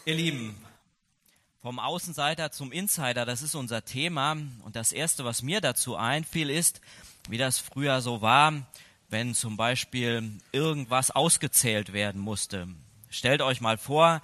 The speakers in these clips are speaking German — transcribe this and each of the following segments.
Ihr Lieben, vom Außenseiter zum Insider, das ist unser Thema. Und das Erste, was mir dazu einfiel, ist, wie das früher so war, wenn zum Beispiel irgendwas ausgezählt werden musste. Stellt euch mal vor,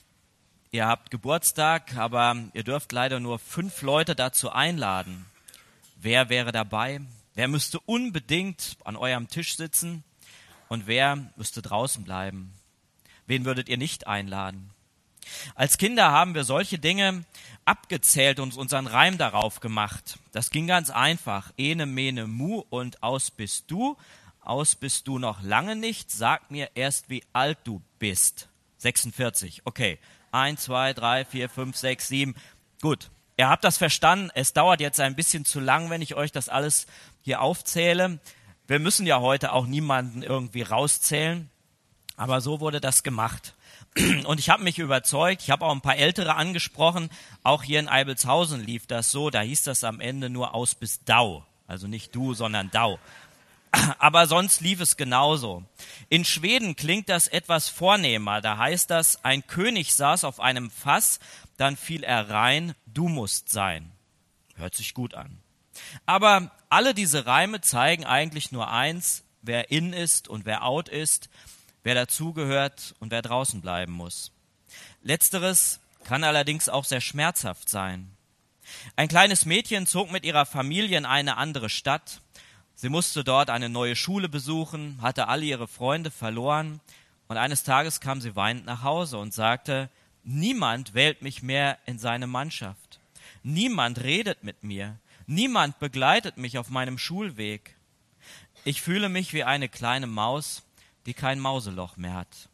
ihr habt Geburtstag, aber ihr dürft leider nur 5 Leute dazu einladen. Wer wäre dabei? Wer müsste unbedingt an eurem Tisch sitzen? Und wer müsste draußen bleiben? Wen würdet ihr nicht einladen? Als Kinder haben wir solche Dinge abgezählt und unseren Reim darauf gemacht. Das ging ganz einfach. Ene, mene, mu und aus bist du. Aus bist du noch lange nicht. Sag mir erst, wie alt du bist. 46. Okay. 1, 2, 3, 4, 5, 6, 7. Gut. Ihr habt das verstanden. Es dauert jetzt ein bisschen zu lang, wenn ich euch das alles hier aufzähle. Wir müssen ja heute auch niemanden irgendwie rauszählen. Aber so wurde das gemacht. Und ich habe mich überzeugt, ich habe auch ein paar Ältere angesprochen, auch hier in Eibelshausen lief das so, da hieß das am Ende nur aus bis Dau, also nicht du, sondern Dau. Aber sonst lief es genauso. In Schweden klingt das etwas vornehmer, da heißt das, ein König saß auf einem Fass, dann fiel er rein, du musst sein. Hört sich gut an. Aber alle diese Reime zeigen eigentlich nur eins, wer in ist und wer out ist, wer dazugehört und wer draußen bleiben muss. Letzteres kann allerdings auch sehr schmerzhaft sein. Ein kleines Mädchen zog mit ihrer Familie in eine andere Stadt. Sie musste dort eine neue Schule besuchen, hatte alle ihre Freunde verloren und eines Tages kam sie weinend nach Hause und sagte, niemand wählt mich mehr in seine Mannschaft. Niemand redet mit mir. Niemand begleitet mich auf meinem Schulweg. Ich fühle mich wie eine kleine Maus, die kein Mauseloch mehr hat.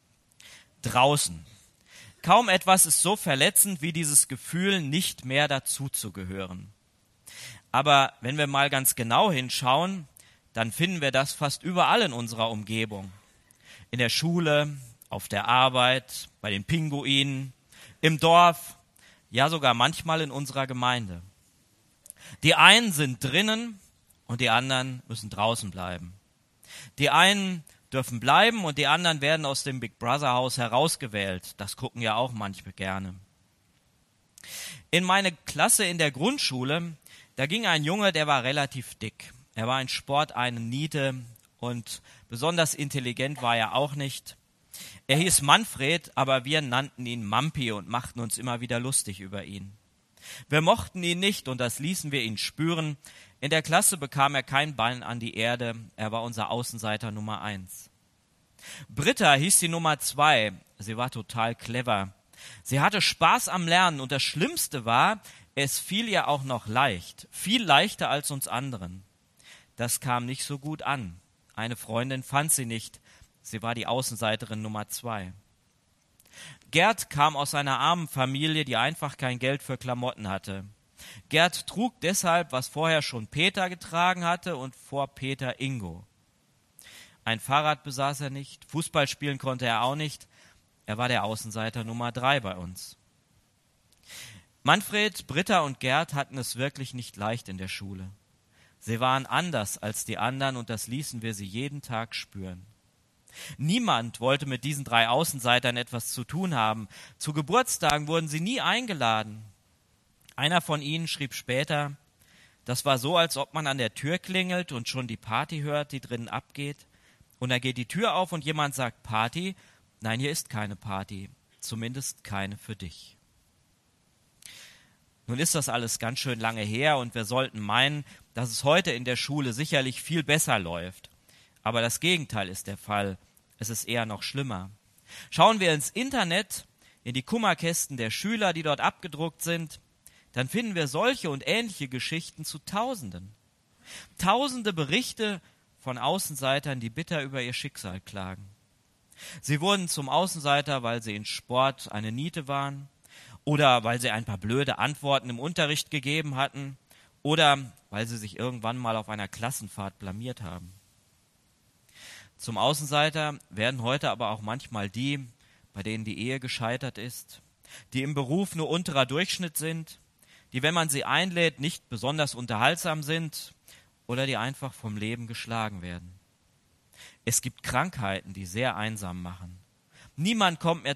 Draußen. Kaum etwas ist so verletzend wie dieses Gefühl, nicht mehr dazuzugehören. Aber wenn wir mal ganz genau hinschauen, dann finden wir das fast überall in unserer Umgebung. In der Schule, auf der Arbeit, bei den Pinguinen, im Dorf, ja sogar manchmal in unserer Gemeinde. Die einen sind drinnen und die anderen müssen draußen bleiben. Die einen dürfen bleiben und die anderen werden aus dem Big Brother Haus herausgewählt. Das gucken ja auch manche gerne. In meine Klasse in der Grundschule, da ging ein Junge, der war relativ dick. Er war in Sport eine Niete und besonders intelligent war er auch nicht. Er hieß Manfred, aber wir nannten ihn Mampi und machten uns immer wieder lustig über ihn. Wir mochten ihn nicht und das ließen wir ihn spüren. In der Klasse bekam er kein Bein an die Erde. Er war unser Außenseiter Nummer 1. Britta hieß die Nummer 2. Sie war total clever. Sie hatte Spaß am Lernen und das Schlimmste war, es fiel ihr auch noch leicht. Viel leichter als uns anderen. Das kam nicht so gut an. Eine Freundin fand sie nicht. Sie war die Außenseiterin Nummer 2. Gerd kam aus einer armen Familie, die einfach kein Geld für Klamotten hatte. Gerd trug deshalb, was vorher schon Peter getragen hatte und vor Peter Ingo. Ein Fahrrad besaß er nicht, Fußball spielen konnte er auch nicht. Er war der Außenseiter Nummer 3 bei uns. Manfred, Britta und Gerd hatten es wirklich nicht leicht in der Schule. Sie waren anders als die anderen und das ließen wir sie jeden Tag spüren. Niemand wollte mit diesen 3 Außenseitern etwas zu tun haben. Zu Geburtstagen wurden sie nie eingeladen. Einer von ihnen schrieb später, das war so, als ob man an der Tür klingelt und schon die Party hört, die drinnen abgeht. Und da geht die Tür auf und jemand sagt Party. Nein, hier ist keine Party, zumindest keine für dich. Nun ist das alles ganz schön lange her und wir sollten meinen, dass es heute in der Schule sicherlich viel besser läuft. Aber das Gegenteil ist der Fall. Es ist eher noch schlimmer. Schauen wir ins Internet, in die Kummerkästen der Schüler, die dort abgedruckt sind, dann finden wir solche und ähnliche Geschichten zu Tausenden. Tausende Berichte von Außenseitern, die bitter über ihr Schicksal klagen. Sie wurden zum Außenseiter, weil sie in Sport eine Niete waren oder weil sie ein paar blöde Antworten im Unterricht gegeben hatten oder weil sie sich irgendwann mal auf einer Klassenfahrt blamiert haben. Zum Außenseiter werden heute aber auch manchmal die, bei denen die Ehe gescheitert ist, die im Beruf nur unterer Durchschnitt sind, die, wenn man sie einlädt, nicht besonders unterhaltsam sind oder die einfach vom Leben geschlagen werden. Es gibt Krankheiten, die sehr einsam machen. Niemand kommt mehr